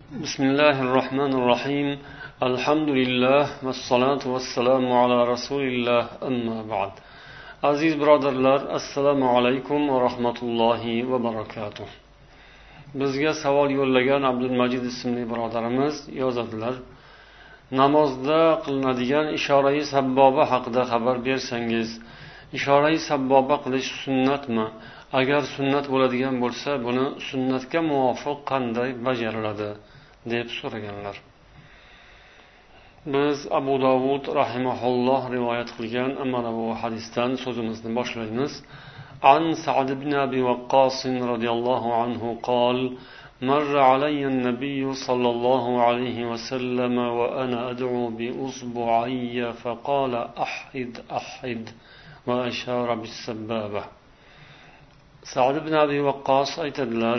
بسم الله الرحمن الرحيم الحمد لله والصلاة والسلام على رسول الله أما بعد aziz birodarlar, assalomu alaykum va rahmatullohi va barakatuh. Bizga savol yo'llagan Abdulmajid ismli birodarimiz yozadilar: namozda qilinadigan ishora-i sabboba haqida xabar bersangiz. Ishora-i sabboba qilish sunnatmi? Agar sunnat bo'ladigan bo'lsa, buni sunnatga muvofiq qanday bajariladi deb so'raganlar. Biz Abu Dovud rahimahulloh rivoyat qilgan mana bu hadisdan so'zimizni boshlaymiz. An Sa'd ibn Abi Waqqas radhiyallohu anhu قال مر علي النبي صلى الله عليه وسلم وأنا أدعو بأصبعي فقال أحد أحد وأشار بالسبابة. Sa'd ibn Abi Waqqas aytadilar: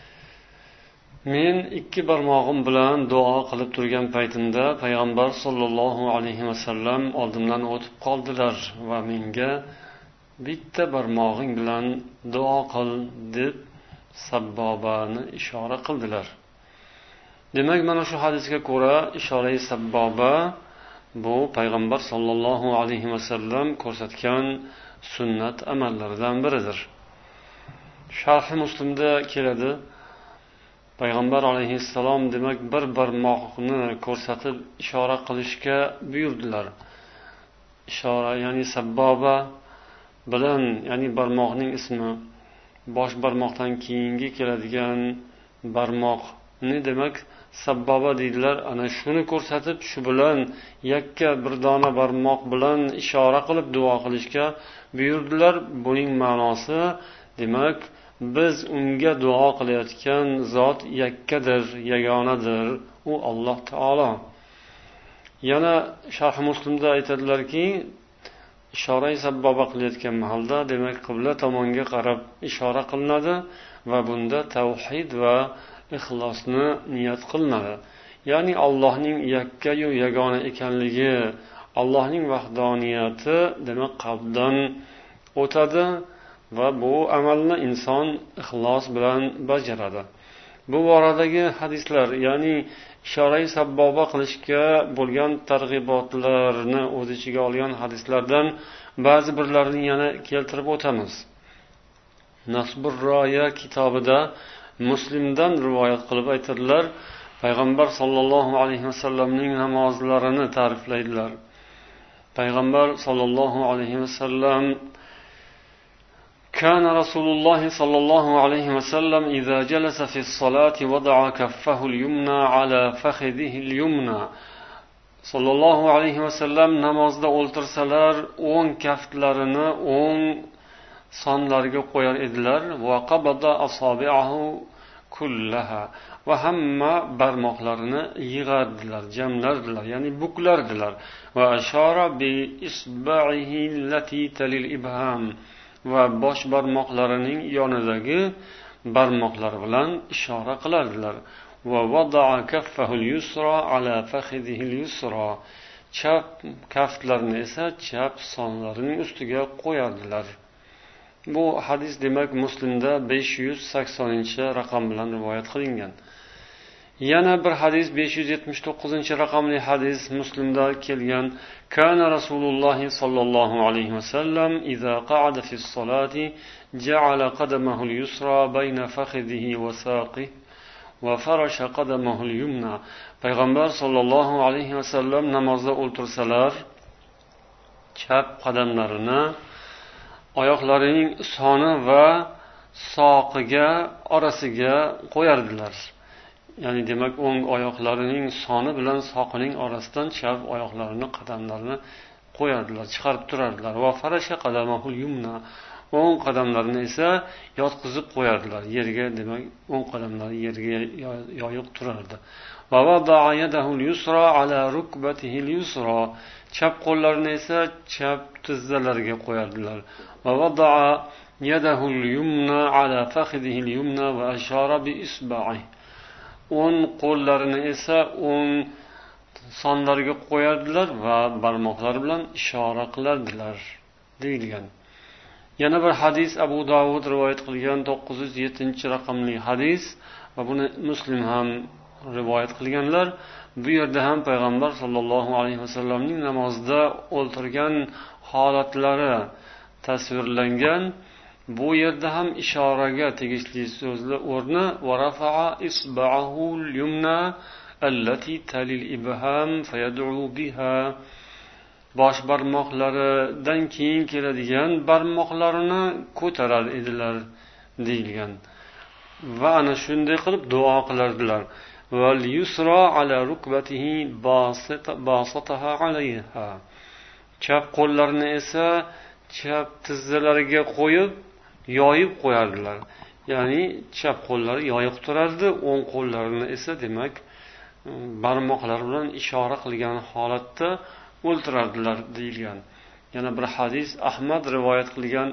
men ikki barmog'im bilan duo qilib turgan paytimda payg'ambar sollallohu alayhi vasallam oldimdan o'tib qoldilar va menga bitta barmog'ing bilan duo qil deb sabbobani ishora qildilar. Demak, mana shu hadisga ko'ra ishora-i sabboba bu payg'ambar sollallohu alayhi vasallam ko'rsatgan sunnat amallaridan biridir. Sharh Muslimda keladi: payg'ambar alayhissalom demak bir barmoqni ko'rsatib ishora qilishga buyurdilar. Ishora ya'ni sabboba bilan, ya'ni barmoqning ismi bosh barmoqdan keyingi keladigan barmoqni demak sabboba deydilar. Ana shuni ko'rsatib, shu bilan yakka bir dona barmoq bilan ishora qilib duo qilishga buyurdilar. Buning ma'nosi demak biz unga duo qilayotgan zot yakkadir, yagonadir, u Alloh taolo. Yana Sharh Muslimda aytadilarki, ishora sabboba qilayotgan mahalda demak qibla tomonga qarab ishora qilinadi va bunda tavhid va ixlosni niyat qilinadi. Ya'ni Allohning yakka-yu yagona ekanligi, Allohning vahdoniyati demak qalbdan o'tadi va bu amalni inson ixlos bilan bajaradi. Bu boradagi hadislar, ya'ni ishora sabboba qilishga bo'lgan targ'ibotlarni o'z ichiga olgan hadislardan ba'zi birlarini yana keltirib o'tamiz. Nasbur Roya kitobida Muslimdan rivoyat qilib aytadilar, payg'ambar sollallohu alayhi vasallamning namozlarini ta'riflaydilar. Payg'ambar sollallohu alayhi vasallam: كان رسول الله صلى الله عليه وسلم إذا جلس في الصلاة وضع كفه اليمنى على فخذه اليمنى. Sallallohu alayhi vasallam namozda o'ltirsalar, o'ng kaftlarini o'ng sonlariga qo'yar edilar. Va qabada asobi'ahu kullaha, va hamma barmoqlarini yig'ardilar, jamlardilar, ya'ni buklardilar. Va ashara bi isba'ihi allati talil ibham, va bosh barmoqlarining yonidagi barmoqlar bilan ishora qilardilar. Va wada'a kaffahu al-yusra ala fakhidhihi al-yusra, chap kaftlarini esa chap sonlarining ustiga qo'yardilar. Bu hadis demak Muslimda 580-raqam bilan rivoyat qilingan. Yana bir hadis 579-raqamli hadis Muslimda kelgan: Kana Rasululloh sallallohu alayhi vasallam idza qa'ada fi as-salati ja'ala qadamahu al-yusra bayna fakhidhihi wa saqihi va farasha qadamahu al-yumna. Payg'ambar sollallohu alayhi vasallam namozda o'ltirsalar, chap qadamlarini oyoqlarining soni va soqiga orasiga qo'yardilar. Ya'ni demak o'ng oyoqlarining soni bilan soqining orasidan chap oyoqlarini, qadamlarini qo'yardilar, chiqarib turardilar. Va farasha qadamahul yumna, o'ng qadamlarini esa yotqizib qo'yardilar yerga, demak o'ng qadamlari yerga yoyiq turardi. Va wada'a yadahu al-yusra ala rukbatihi al-yusra, chap qo'llarini esa chap tizzalariga qo'yardilar. Va wada'a yadahu al-yumna ala fakhidhihi al-yumna va ashara bi isba'ihi, o'ng qo'llarini esa o'ng sonlariga qo'yardilar va barmoqlari bilan ishora qilardilar deyilgan. Yana bir hadis Abu Dovud rivoyat qilgan 907-raqamli hadis va buni Muslim ham rivoyat qilganlar. Bu yerda ham payg'ambar sollallohu alayhi vasallamning namozda o'ltirgan holatlari tasvirlangan. Bu yerda ham ishoraga tegishli so'zlar o'rni va rafa'a isba'ahu al-yumna allati talil ibham fayad'u biha, bosh barmoqlaridan keyin keladigan barmoqlarini ko'tarar edilar deyilgan. Va ana shunday qilib duo qilardilar. Val yusra ala rukbatihi basataha alayha. Chap qo'llarini esa chap tizzalariga qo'yib, yoyib qo'yardilar. Ya'ni chap qo'llari yoyiq turardi, o'ng qo'llarini esa demak barmoqlari bilan ishora qilgan holatda o'ltirardilar deyilgan. Yana bir hadis Ahmad rivoyat qilgan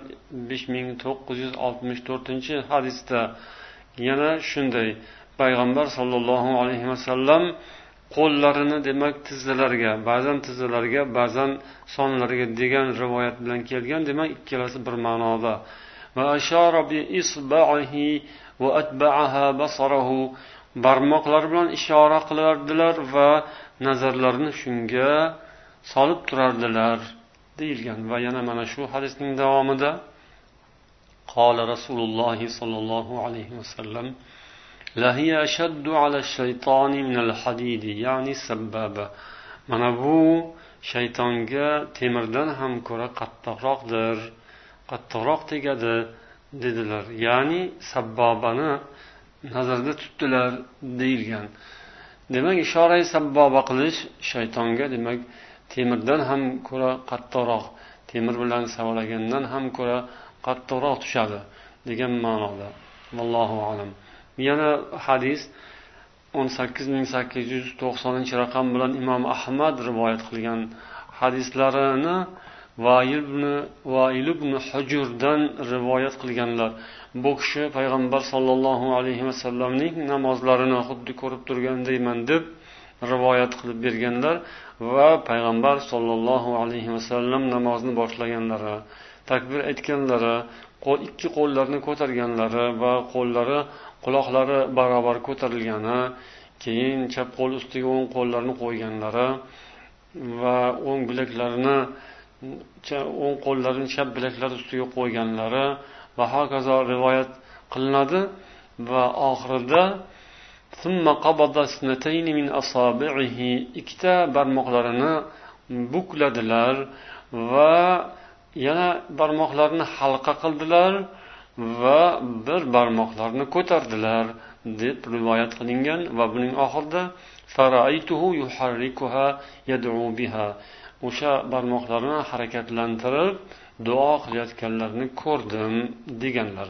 5964-hadisda yana shunday payg'ambar sollallohu alayhi vasallam qo'llarini demak tizzalariga, ba'zan sonlariga degan rivoyat bilan kelgan, demak ikkalasi bir ma'noda. Va ashara bi isba'ihi va atba'aha basarahu, barmoqlari bilan ishora qilardilar va nazarlarini shunga solib turardilar deyilgan. Va yana mana shu hadisning davomida qala Rasululloh sollallohu alayhi vasallam la hiya ashaddu ala ash-shaytoni min al-hadid, ya'ni sabbaba. Mana bu shaytonga temirdan ham ko'ra qattiqroqdir, qattiqroq tegadi dedilar. Ya'ni sabbobani nazarda tutdilar deyilgan. Demak, ishora sabboba qilish shaytonga demak temirdan ham ko'ra qattiqroq, temir bilan savalagandan ham ko'ra qattiqroq tushadi degan ma'noda. Vallohu a'lam. Yana hadis 18890-raqam bilan Imom Ahmad rivoyat qilgan hadislarini Va'il ibn Hujurdan rivoyat qilganlar. Bu kishi payg'ambar sollallohu alayhi vasallamning namozlarini xuddi ko'rib turgandayman deb rivoyat qilib berganlar va payg'ambar sollallohu alayhi vasallam namozni boshlaganlari, takbir aytganlari, ikki qo'llarini ko'targanlari va qo'llari quloqlari barobar ko'tarilgani, keyin chap qo'l ustiga o'ng qo'llarini qo'yganlari va o'ng qo'llarini chap bilaklari ustiga qo'yganlari va hokazo rivoyat qilinadi. Va oxirida thumma qabada snatayn min asabi'ihi, ikkita barmoqlarini bukladilar va yana barmoqlarini halqa qildilar va bir barmoqlarini ko'tardilar deb rivoyat qilingan. Va buning oxirida fara'aytuhu yuharrikuha yad'u biha, o'sha barmoqlarini harakatlantirib duo qilayotganlarini ko'rdim deganlar.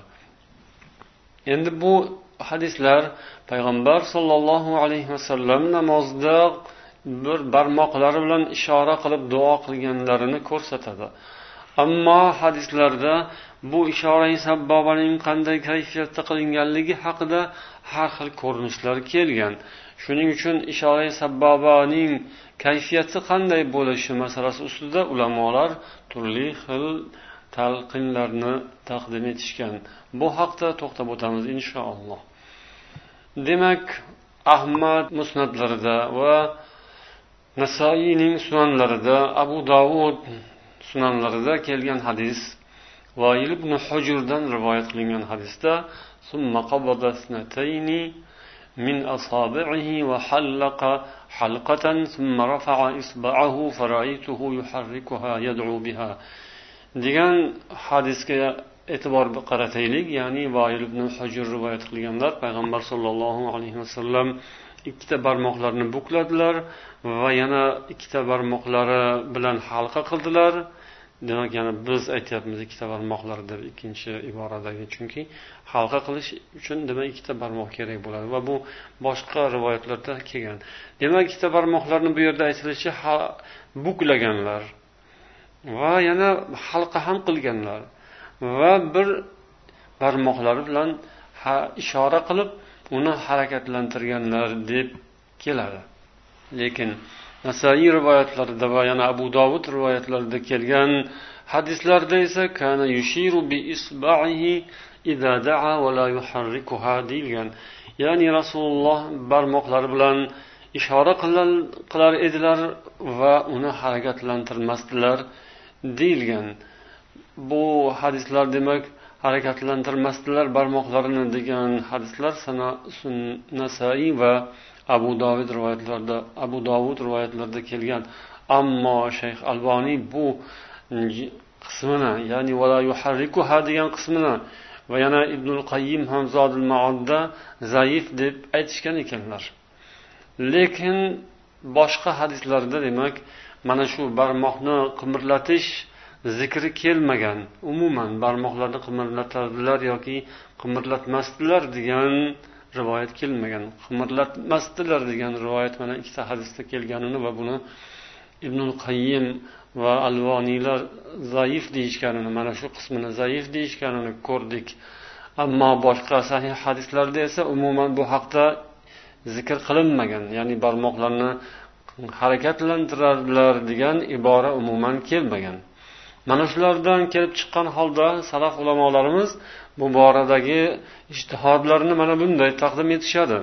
Endi bu hadislar payg'ambar sollallohu alayhi vasallam namozda bir barmoqlari bilan ishora qilib duo qilganlarini ko'rsatadi. Ammo hadislarda bu ishora-i sabbobaning qanday kayfiyatda qilinganligi haqida har xil ko'rinishlar kelgan. Shuning uchun ishora-i sabbobaning kayfiyati qanday bo'lishi masalasi ustida ulamolar turli xil talqinlarni taqdim etishgan. Bu haqda to'xtab o'tamiz inshaalloh. Demak, Ahmad musnadlarida va Nasoiyning sunanlarida, Abu Davud sunanlarida kelgan hadis, Va'il ibn Hujurdan rivoyat qilingan hadisda summa qabada snatayni min asabi'ihi va hallaqa halqatan thumma rafa'a isba'ahu fara'aytuhu yuharrikuha yad'u biha degan hadisga e'tibor qarataylik. Ya'ni Va'il ibn Hujur rivoyat qilganlar, payg'ambar sollallohu alayhi vasallam ikkita barmoqlarini bukladilar va yana ikkita barmoqlari bilan halqa qildilar. Demak, yana biz aytyapmiz ikkita barmoqlar deb ikkinchi iboradagi, chunki halqa qilish uchun demak ikkita barmoq kerak bo'ladi va bu boshqa rivoyatlarda kelgan. Demak, ikkita barmoqlarni bu yerda aytilishicha buklaganlar va yana halqa ham qilganlar va bir barmoqlari bilan ishora qilib uni harakatlantirganlar deb keladi. Lekin Nasoiy rivoyatlarida va yana Abu Davud rivoyatlarida kelgan hadislarda esa kana yushiru bi isba'ihi idza da'a va la yuharrikuha deyilgan. ya'ni rasululloh barmoqlari bilan ishora qilar edilar va uni harakatlantirmasdilar deyilgan. Bu hadislar demak harakatlantirmasdilar barmoqlarini degan hadislar Nasai va Abu Dovud rivoyatlarida kelgan. Ammo Shayx Alboniy bu qismini, ya'ni vala yuharrikuha degan qismini va yana Ibnul Qayyim ham Zodul Ma'odda zaif deb aytishgan ekanlar. Lekin boshqa hadislarda demak mana shu barmoqni qimirlatish zikri kelmagan. Umuman barmoqlarni qimirlatadilar yoki qimirlatmasdilar degan rivoyat kelmagan. Qimirlatmasdilar degan rivoyat mana ikkita hadisda kelganini va buni Ibnul Qayyim va Alboniylar zaif deyishganini, mana shu qismini zaif deyishganini ko'rdik. Ammo boshqa sahih hadislarda esa umuman bu haqda zikr qilinmagan. Ya'ni barmoqlarni harakatlantiradilar degan ibora umuman kelmagan. Mana shulardan kelib chiqqan holda salaf ulamolarimiz bu boradagi ijtihodlarini mana bunday taqdim etishadi.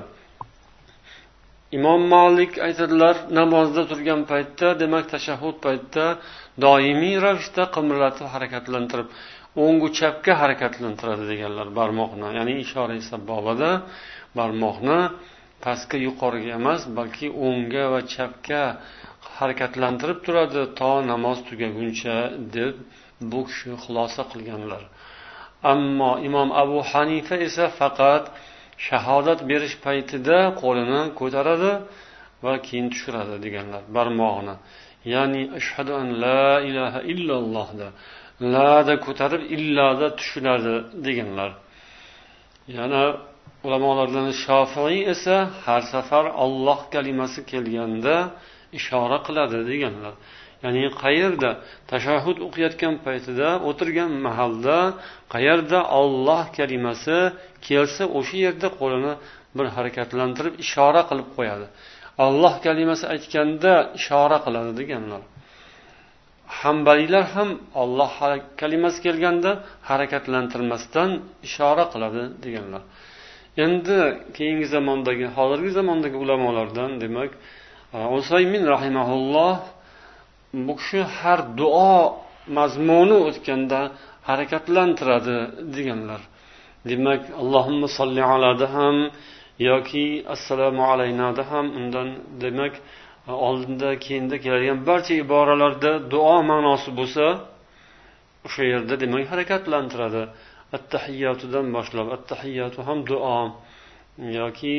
Imom Malik aytadilar, namozda turgan paytda, demak tashahhud paytida doimiy ravishda qimirlatib harakatlantirib, o'ngu chapga harakatlantiradi deganlar barmoqni. Ya'ni ishora sababida barmoqni pastga yuqoriga emas, balki o'ngga va chapga harakatlantirib turadi to namoz tugaguncha deb bu kishi xulosa qilganlar. Ammo Imom Abu Hanifa esa faqat shahodat berish paytida qo'lini ko'taradi va keyin tushiradi deganlar barmog'ini. Ya'ni ashhadu an la ilaha illalloh da lada ko'tarib illada tushiradi deganlar. Yana ulamolardan Shofiy esa har safar Alloh kalimasi kelganda ishora qiladi deganlar. Ya'ni qayerda tashahhud o'qiyotgan paytida, o'tirgan mahalda qayerda Alloh kalimasi kelsa, o'sha yerda qo'lini bir harakatlantirib ishora qilib qo'yadi. Alloh kalimasi aytganda ishora qiladi deganlar. Hanbaliylar ham Alloh kalimasi kelganda harakatlantirmasdan ishora qiladi deganlar. Endi keyingi zamondagi, hozirgi zamondagi ulamolardan demak Usaymin rahimahulloh bu kishi har duo mazmuni o'tganda harakatlantiradi deganlar. Demak, Allohumma solli alayda ham yoki assalomu alaynada ham undan demak oldinda keyinda keladigan barcha iboralarda duo ma'nosi bo'lsa, o'sha yerda demak harakatlantiradi. At-tahiyyatudan boshlab, at-tahiyyatu ham duo yoki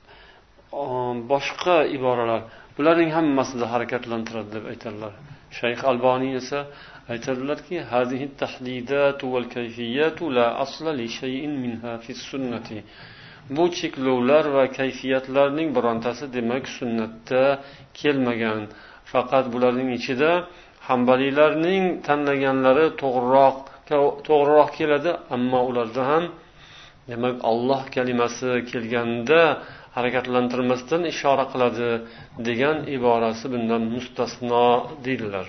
boshqa iboralar, bularning hammasida harakatlantiradi deb aytadilar. Shayx Alboniy esa aytadilarki, "Hazihi at-tahdidatu wal kayfiyatu la asla li shay'in minha fi sunnati." Bu cheklovlar va kayfiyatlarning birontasi demak sunnatda kelmagan. Faqat bularning ichida Hanbaliylarning tanlaganlari to'g'riroq keladi, ammo ularda ham demak Alloh kalimasi kelganda harakatlantirmasdan ishora qiladi degan iborasi bundan mustasno deydilar.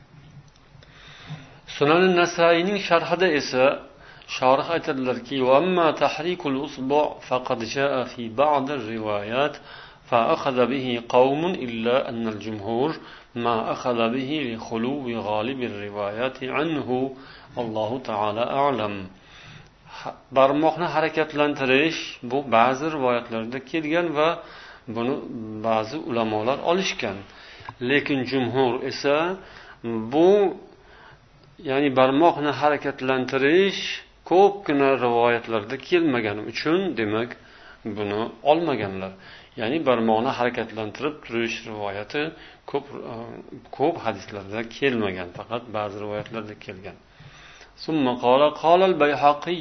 Sunan Nasaining sharhida esa sharh aytadilarki, "Va amma tahrikul usbu' faqad jaa fi ba'd ar-riwayat fa akhadha bihi qawmun illa anna al-jumhur ma akhadha bihi li khuluwi ghalib ar-riwayat anhu Allohu ta'ala a'lam." Barmoqni harakatlantirish bu ba'zi rivoyatlarda kelgan va buni ba'zi ulamolar olishgan. Lekin jumhur esa bu ya'ni barmoqni harakatlantirish ko'pgina rivoyatlarda kelmagani uchun demak buni olmaganlar. Ya'ni barmoqni harakatlantirib turish rivoyati ko'p hadislarda kelmagan, faqat ba'zi rivoyatlarda kelgan. ثم قال البيهقي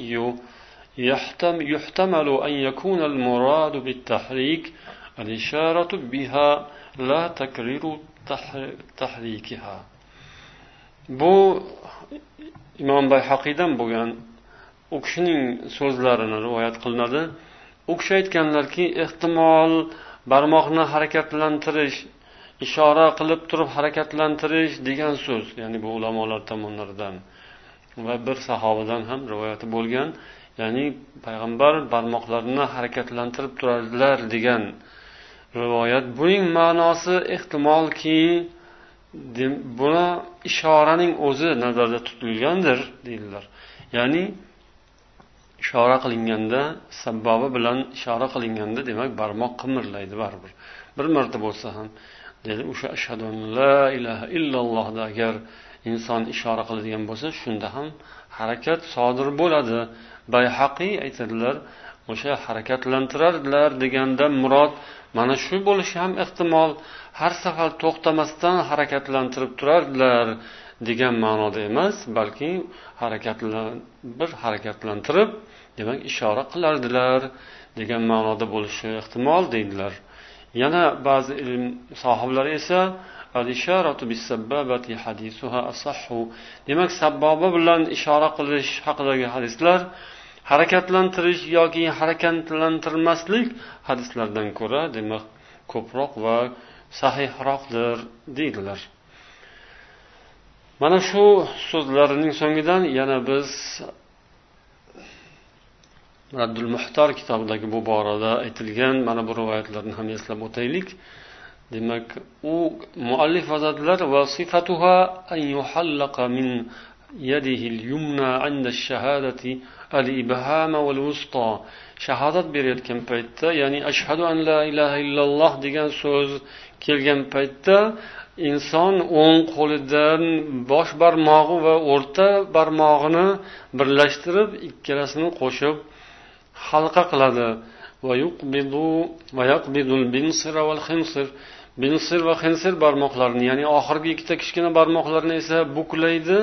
يحتمل أن يكون المراد بالتحريك الإشارة بها لا تكرير تحريكها. Bu Imom Bayhaqiydan bo'lgan u kishining so'zlarini rivoyat qilinadi. U kishi aytganlarki, ehtimol barmoqni harakatlantirish, ishora qilib turib harakatlantirish degan so'z, ya'ni bu ulamolar tomonidan va bir sahobadan ham rivoyati bo'lgan. ya'ni payg'ambar barmoqlarini harakatlantirib turardilar degan rivoyat, buning ma'nosi ehtimolki buni ishoraning o'zi nazarda tutilgandir deydilar. Ya'ni ishora qilinganda, sababa bilan ishora qilinganda, demak barmoq qimirlaydi baribir. Bir marta bo'lsa ham dedi, o'sha ashhadu an la ilaha illallohda agar inson ishora qiladigan bo'lsa, shunda ham harakat sodir bo'ladi. Bayhaqiy aytadilar, o'sha harakatlantirardilar deganda murod mana shu bo'lishi ham ehtimol, har safar to'xtamasdan harakatlantirib turardilar degan ma'noda emas, balki harakatlantirib, demak ishora qilardilar degan ma'noda bo'lishi ehtimol deydilar. Yana ba'zi ilm sohiblari esa al-isharatu bis-sabbabati hadisuha asahhu, demak sabboba bilan ishora qilish haqidagi hadislar harakatlantirish yoki harakatlantirmaslik hadislardan ko'ra demak ko'proq va sahihroqdir deydilar. Mana shu so'zlarining so'ngidan yana biz Raddul Muhtar kitobidagi bu borada aytilgan mana bu rivoyatlarni ham eslab o'taylik. Demak, u muallif hazratlar va sifatuha an yuhallaqa min yadihi al-yumna 'inda ash-shahadati al-ibhama wal-wusta. Shahodat berayotgan paytda, ya'ni ashhadu an la ilaha illalloh degan so'z kelgan paytda inson o'ng qo'lidan bosh barmog'i va o'rta barmog'ini birlashtirib, ikkalasini qo'shib halqa qiladi. Va yaqbidul binsir wal khinsir. Binsir va khinsir barmoqlarini, ya'ni oxirgi ikkita kichkina barmoqlarni esa buklaydi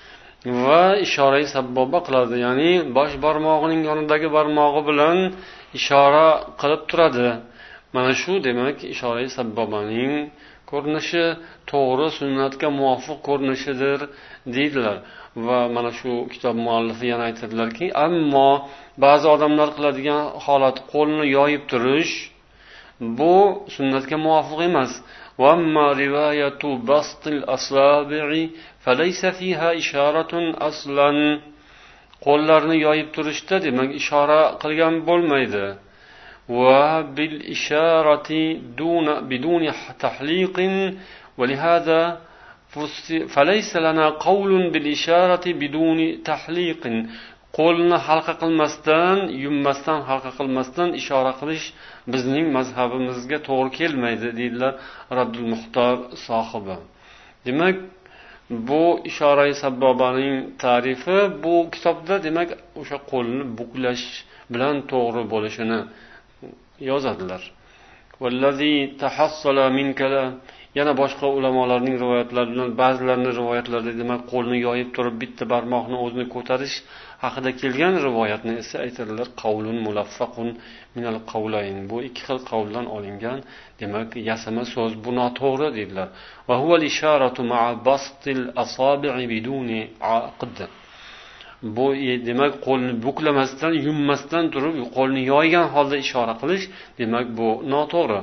va ishora sabboba qiladi, ya'ni bosh barmog'ining yonidagi barmog'i bilan ishora qilib turadi. Mana shu demak ishora sabbobaning ko'rinishi, to'g'ri sunnatga muvofiq ko'rinishidir deydilar. Va mana shu kitob muallifi yana aytadilarki, ammo ba'zi odamlar qiladigan holat qo'lni yoyib turish, bu sunnatga muvofiq emas. Va amma rivoyatu bastil asabi'i falaysa fiha isharatun aslan. Qo'llarni yoyib turishda demak ishora qilgan bo'lmaydi. Va bil isharati biduni tahliqin va lihada falaysa lana qawlun bil isharati biduni tahliqin. Qo'lni halqa qilmasdan, yummasdan, halqa qilmasdan ishora qilish bizning mazhabimizga to'g'ri kelmaydi deydilar Raddul Muhtar sohibi. Demak, bu ishora sabbobaning ta'rifi bu kitobda demak o'sha qo'lni buklash bilan to'g'ri bo'lishini yozadilar. Vallazi tahassala min kalam, yana boshqa ulamolarning rivoyatlaridan ba'zilarning rivoyatlarida demak qo'lni yoyib turib bitta barmoqni o'zini ko'tarish haqida kelgan rivoyatni esa aytadilar qavlun mulaffaqun minal qavlayn. Bu ikki xil qavldan olingan, demak yasama so'z, bu noto'g'ri dedilar. Va huwa al-isharatu ma'a bastil asabi'i biduni aqd. Bu demak qo'lni buklamasdan, yummasdan turib qo'lni yoygan holda ishora qilish, demak bu noto'g'ri.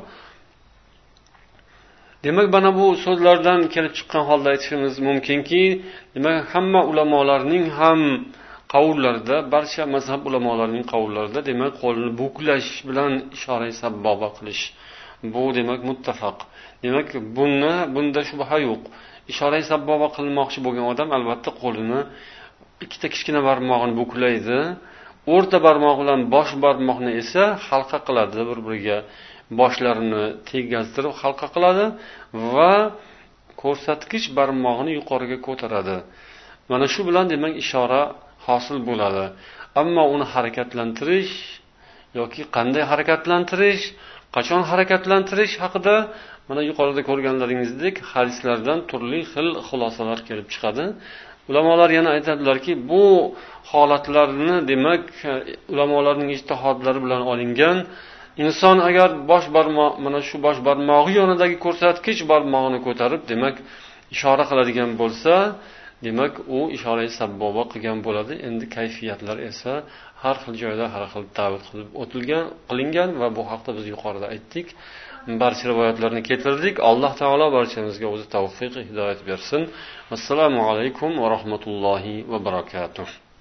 Demak, mana bu so'zlardan kelib chiqqan holda aytishimiz mumkinki, demak hamma ulamolarning ham qavullarida, barcha mazhab ulamolarining qavullarida demak qo'lni buklash bilan ishora sabboba qilish, bu demak muttafaq. Demak, bunda shubha yo'q. Ishora sabboba qilmoqchi bo'lgan odam albatta qo'lini ikkita kichkina barmog'ini buklaydi, o'rta barmoq bilan bosh barmoqni esa halqa qiladi, bir-biriga boshlarini tegaztirib halqa qiladi va ko'rsatkich barmog'ini yuqoriga ko'taradi. Mana shu bilan demak ishora hosil bo'ladi. Ammo uni harakatlantirish yoki qanday harakatlantirish, qachon harakatlantirish haqida mana yuqorida ko'rganlaringizdek hadislardan turli xil xulosalar kelib chiqadi. Ulamolar yana aytadilarki, bu holatlarni demak ulamolarning ijtihodlari bilan olingan. Inson agar bosh barmoq, mana shu bosh barmog'i yonidagi ko'rsatkich barmog'ini ko'tarib demak ishora qiladigan bo'lsa, demak u ishora sabboba qilgan bo'ladi. Endi kayfiyatlar esa har xil joyda har xil ta'bir qilib qilingan va bu haqda biz yuqorida aytdik. Barcha rivoyatlarni keltirdik. Alloh taolo barchamizga o'zi tavfiq, hidoyat bersin. Assalomu alaykum va rahmatullohi va barakatuh.